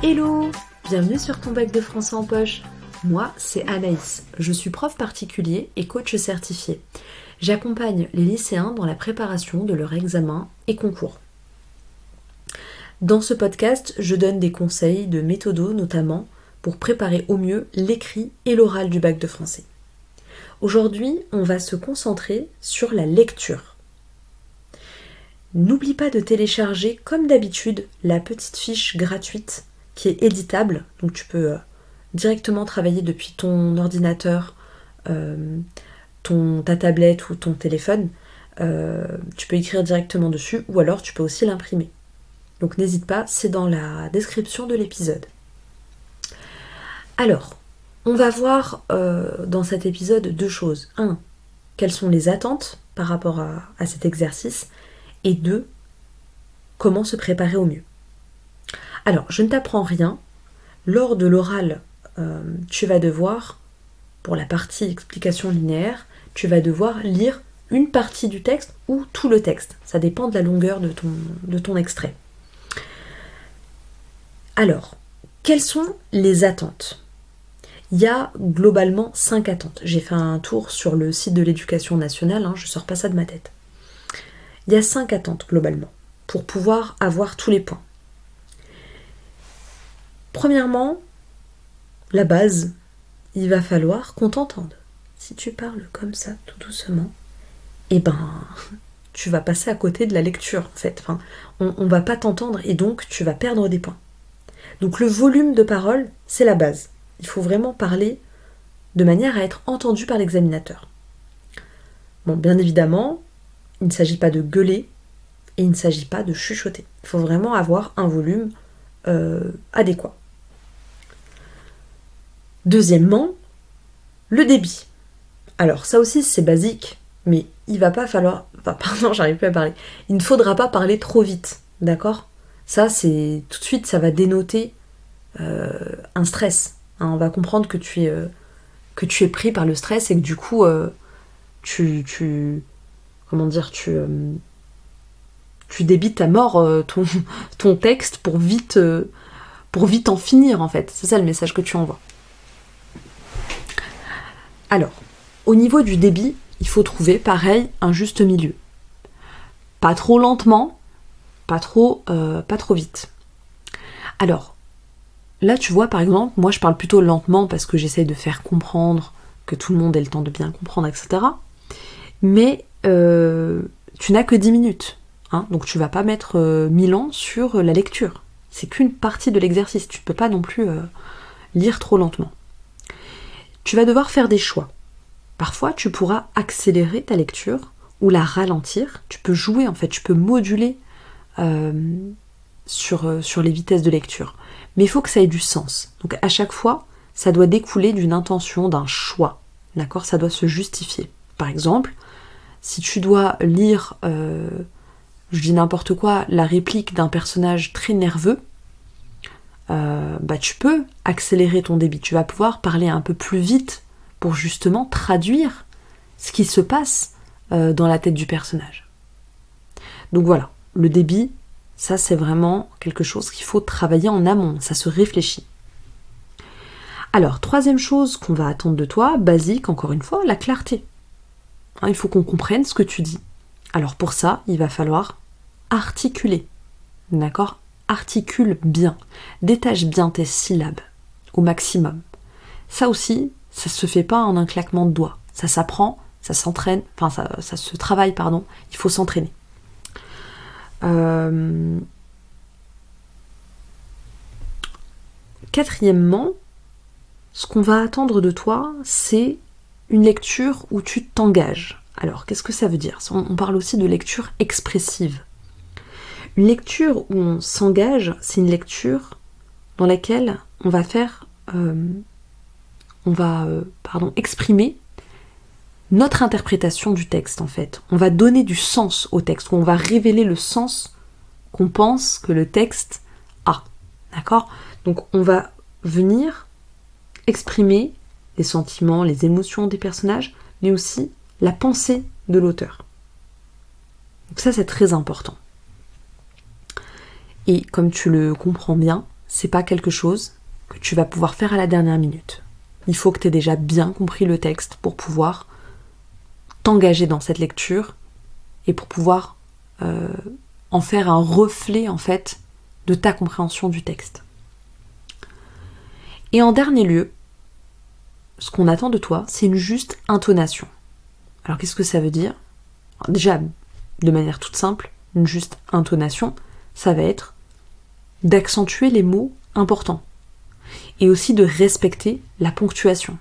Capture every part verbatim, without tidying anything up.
Hello! Bienvenue sur ton bac de français en poche. Moi, c'est Anaïs. Je suis prof particulier et coach certifié. J'accompagne les lycéens dans la préparation de leurs examens et concours. Dans ce podcast, je donne des conseils de méthodo notamment pour préparer au mieux l'écrit et l'oral du bac de français. Aujourd'hui, on va se concentrer sur la lecture. N'oublie pas de télécharger, comme d'habitude, la petite fiche gratuite qui est éditable. Donc tu peux euh, directement travailler depuis ton ordinateur, euh, ton, ta tablette ou ton téléphone. Euh, tu peux écrire directement dessus ou alors tu peux aussi l'imprimer. Donc n'hésite pas, c'est dans la description de l'épisode. Alors, on va voir euh, dans cet épisode deux choses. Un, quelles sont les attentes par rapport à, à cet exercice. Et deux, comment se préparer au mieux. Alors, je ne t'apprends rien. Lors de l'oral, euh, tu vas devoir, pour la partie explication linéaire, tu vas devoir lire une partie du texte ou tout le texte. Ça dépend de la longueur de ton, de ton extrait. Alors, quelles sont les attentes ? Il y a globalement cinq attentes. J'ai fait un tour sur le site de l'Éducation nationale, hein, je ne sors pas ça de ma tête. Il y a cinq attentes globalement pour pouvoir avoir tous les points. Premièrement, la base, il va falloir qu'on t'entende. Si tu parles comme ça, tout doucement, eh ben, tu vas passer à côté de la lecture en fait. Enfin, on ne va pas t'entendre et donc tu vas perdre des points. Donc le volume de parole, c'est la base. Il faut vraiment parler de manière à être entendu par l'examinateur. Bon, bien évidemment, il ne s'agit pas de gueuler et il ne s'agit pas de chuchoter. Il faut vraiment avoir un volume euh, adéquat. Deuxièmement, le débit. Alors ça aussi c'est basique, mais il va pas falloir... Enfin, pardon, j'arrive plus à parler. Il ne faudra pas parler trop vite, d'accord ? Ça, c'est tout de suite, ça va dénoter euh, un stress. Hein, on va comprendre que tu es, euh, que tu es pris par le stress et que du coup, euh, tu, tu... Comment dire, tu, euh, tu débites à mort euh, ton, ton texte pour vite, euh, pour vite en finir en fait. C'est ça le message que tu envoies. Alors, au niveau du débit, il faut trouver pareil un juste milieu. Pas trop lentement, pas trop, euh, pas trop vite. Alors, là tu vois par exemple, moi je parle plutôt lentement parce que j'essaye de faire comprendre, que tout le monde ait le temps de bien comprendre, et cetera. Mais euh, tu n'as que dix minutes, hein, donc tu vas pas mettre euh, mille ans sur la lecture. C'est qu'une partie de l'exercice, tu ne peux pas non plus euh, lire trop lentement. Tu vas devoir faire des choix. Parfois, tu pourras accélérer ta lecture ou la ralentir. Tu peux jouer, en fait, tu peux moduler euh, sur, euh, sur les vitesses de lecture. Mais il faut que ça ait du sens. Donc, à chaque fois, ça doit découler d'une intention, d'un choix. D'accord ? Ça doit se justifier. Par exemple, si tu dois lire, euh, je dis n'importe quoi, la réplique d'un personnage très nerveux, Euh, bah tu peux accélérer ton débit, tu vas pouvoir parler un peu plus vite pour justement traduire ce qui se passe euh, dans la tête du personnage. Donc voilà, le débit, ça c'est vraiment quelque chose qu'il faut travailler en amont, ça se réfléchit. Alors, troisième chose qu'on va attendre de toi, basique encore une fois, la clarté. Hein, il faut qu'on comprenne ce que tu dis. Alors pour ça, il va falloir articuler, d'accord ? Articule bien, détache bien tes syllabes au maximum. Ça aussi, ça se fait pas en un claquement de doigts. Ça s'apprend, ça s'entraîne, enfin ça, ça se travaille, pardon, il faut s'entraîner. Euh... Quatrièmement, ce qu'on va attendre de toi, c'est une lecture où tu t'engages. Alors, qu'est-ce que ça veut dire ? On parle aussi de lecture expressive. Une lecture où on s'engage, c'est une lecture dans laquelle on va faire, euh, on va, euh, pardon, exprimer notre interprétation du texte en fait. On va donner du sens au texte, on va révéler le sens qu'on pense que le texte a, d'accord ? Donc on va venir exprimer les sentiments, les émotions des personnages, mais aussi la pensée de l'auteur. Donc ça c'est très important. Et comme tu le comprends bien, c'est pas quelque chose que tu vas pouvoir faire à la dernière minute. Il faut que tu aies déjà bien compris le texte pour pouvoir t'engager dans cette lecture et pour pouvoir euh, en faire un reflet en fait de ta compréhension du texte. Et en dernier lieu, ce qu'on attend de toi, c'est une juste intonation. Alors qu'est-ce que ça veut dire ? Alors, déjà, de manière toute simple, une juste intonation, ça va être d'accentuer les mots importants et aussi de respecter la ponctuation.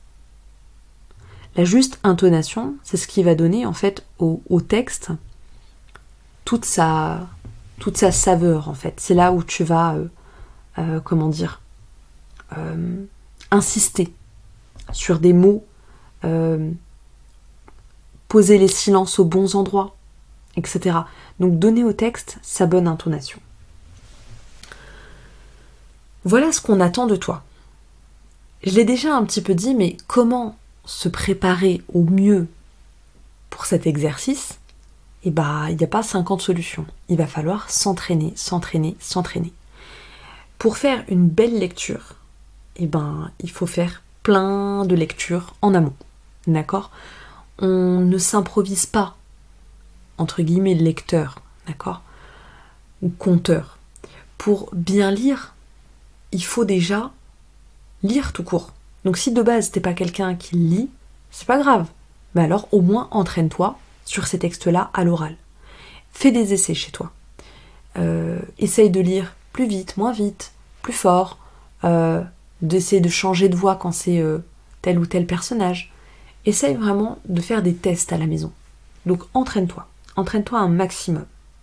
La juste intonation, c'est ce qui va donner en fait au, au texte toute sa, toute sa saveur en fait. C'est là où tu vas, euh, euh, comment dire, euh, insister sur des mots, euh, poser les silences aux bons endroits, et cetera. Donc donner au texte sa bonne intonation. Voilà ce qu'on attend de toi. Je l'ai déjà un petit peu dit, mais comment se préparer au mieux pour cet exercice ? Eh bah, il n'y a pas cinquante solutions. Il va falloir s'entraîner, s'entraîner, s'entraîner. Pour faire une belle lecture, eh ben, il faut faire plein de lectures en amont. D'accord ? On ne s'improvise pas, entre guillemets, lecteur, d'accord ? Ou conteur. Pour bien lire, il faut déjà lire tout court. Donc si de base t'es pas quelqu'un qui lit, c'est pas grave. Mais alors au moins entraîne-toi sur ces textes-là à l'oral. Fais des essais chez toi. Euh, essaye de lire plus vite, moins vite, plus fort. Euh, d'essayer de changer de voix quand c'est euh, tel ou tel personnage. Essaye vraiment de faire des tests à la maison. Donc entraîne-toi. Entraîne-toi un maximum.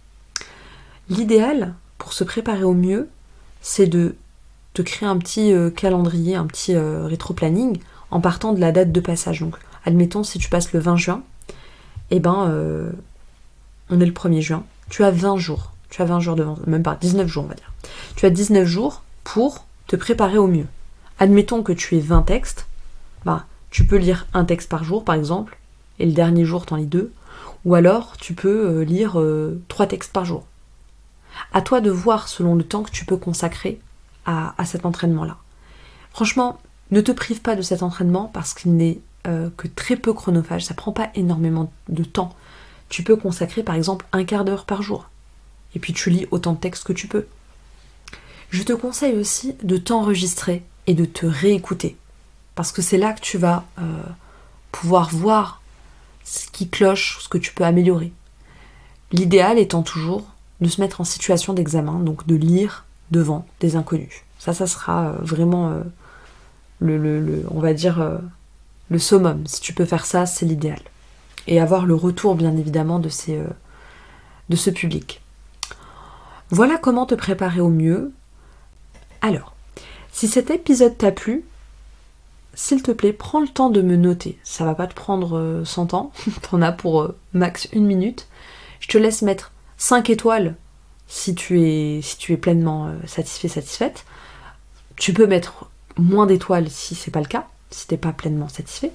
L'idéal, pour se préparer au mieux, c'est de te créer un petit euh, calendrier, un petit euh, rétro-planning en partant de la date de passage. Donc, admettons, si tu passes le vingt juin, eh ben, euh, on est le premier juin, tu as vingt jours. Tu as vingt jours devant, même pas, dix-neuf jours, on va dire. Tu as dix-neuf jours pour te préparer au mieux. Admettons que tu aies vingt textes, bah, tu peux lire un texte par jour, par exemple, et le dernier jour, t'en lis deux. Ou alors, tu peux euh, lire euh, trois textes par jour. À toi de voir selon le temps que tu peux consacrer à, à cet entraînement-là. Franchement, ne te prive pas de cet entraînement parce qu'il n'est euh, que très peu chronophage, ça prend pas énormément de temps. Tu peux consacrer par exemple un quart d'heure par jour. Et puis tu lis autant de textes que tu peux. Je te conseille aussi de t'enregistrer et de te réécouter. Parce que c'est là que tu vas euh, pouvoir voir ce qui cloche, ce que tu peux améliorer. L'idéal étant toujours de se mettre en situation d'examen, donc de lire devant des inconnus. Ça, ça sera euh, vraiment, euh, le, le, le, on va dire, euh, le summum. Si tu peux faire ça, c'est l'idéal. Et avoir le retour, bien évidemment, de, ces, euh, de ce public. Voilà comment te préparer au mieux. Alors, si cet épisode t'a plu, s'il te plaît, prends le temps de me noter. Ça va pas te prendre euh, cent ans, t'en as pour euh, max une minute. Je te laisse mettre cinq étoiles si tu es, si tu es pleinement euh, satisfait, satisfaite. Tu peux mettre moins d'étoiles si c'est pas le cas, si t'es pas pleinement satisfait.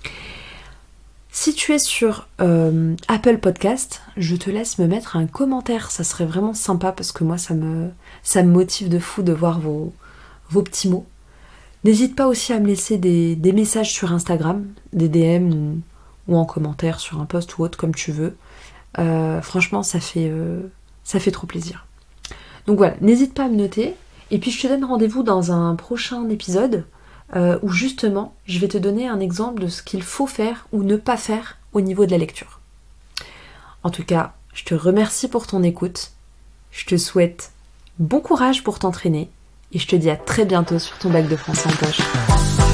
Si tu es sur euh, Apple Podcast, je te laisse me mettre un commentaire. Ça serait vraiment sympa parce que moi, ça me, ça me motive de fou de voir vos, vos petits mots. N'hésite pas aussi à me laisser des, des messages sur Instagram, des D M ou, ou en commentaire sur un post ou autre, comme tu veux. Euh, franchement, ça fait, euh, ça fait trop plaisir. Donc voilà, n'hésite pas à me noter. Et puis je te donne rendez-vous dans un prochain épisode euh, où justement, je vais te donner un exemple de ce qu'il faut faire ou ne pas faire au niveau de la lecture. En tout cas, je te remercie pour ton écoute. Je te souhaite bon courage pour t'entraîner. Et je te dis à très bientôt sur ton bac de français en poche.